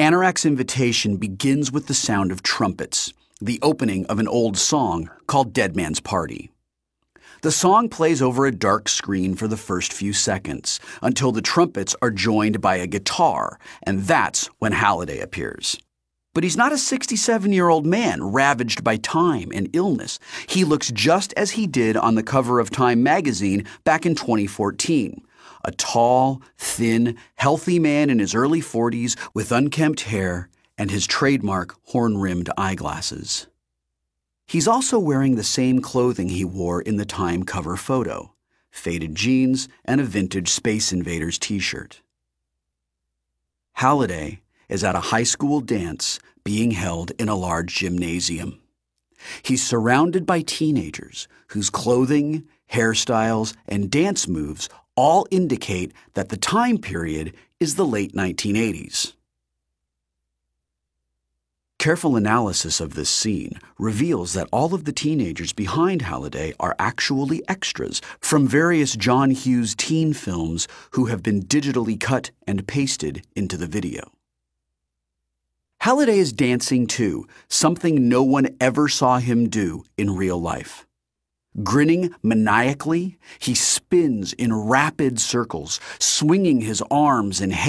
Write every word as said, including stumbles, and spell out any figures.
Anorak's invitation begins with the sound of trumpets, the opening of an old song called Dead Man's Party. The song plays over a dark screen for the first few seconds, until the trumpets are joined by a guitar, and that's when Halliday appears. But he's not a sixty-seven-year-old man ravaged by time and illness. He looks just as he did on the cover of Time magazine back in twenty fourteen. A tall, thin, healthy man in his early forties with unkempt hair and his trademark horn-rimmed eyeglasses. He's also wearing the same clothing he wore in the Time cover photo, faded jeans and a vintage Space Invaders t-shirt. Halliday is at a high school dance being held in a large gymnasium. He's surrounded by teenagers whose clothing, hairstyles, and dance moves all indicate that the time period is the late nineteen eighties. Careful analysis of this scene reveals that all of the teenagers behind Halliday are actually extras from various John Hughes teen films who have been digitally cut and pasted into the video. Halliday is dancing too, something no one ever saw him do in real life. Grinning maniacally, he spins in rapid circles, swinging his arms and head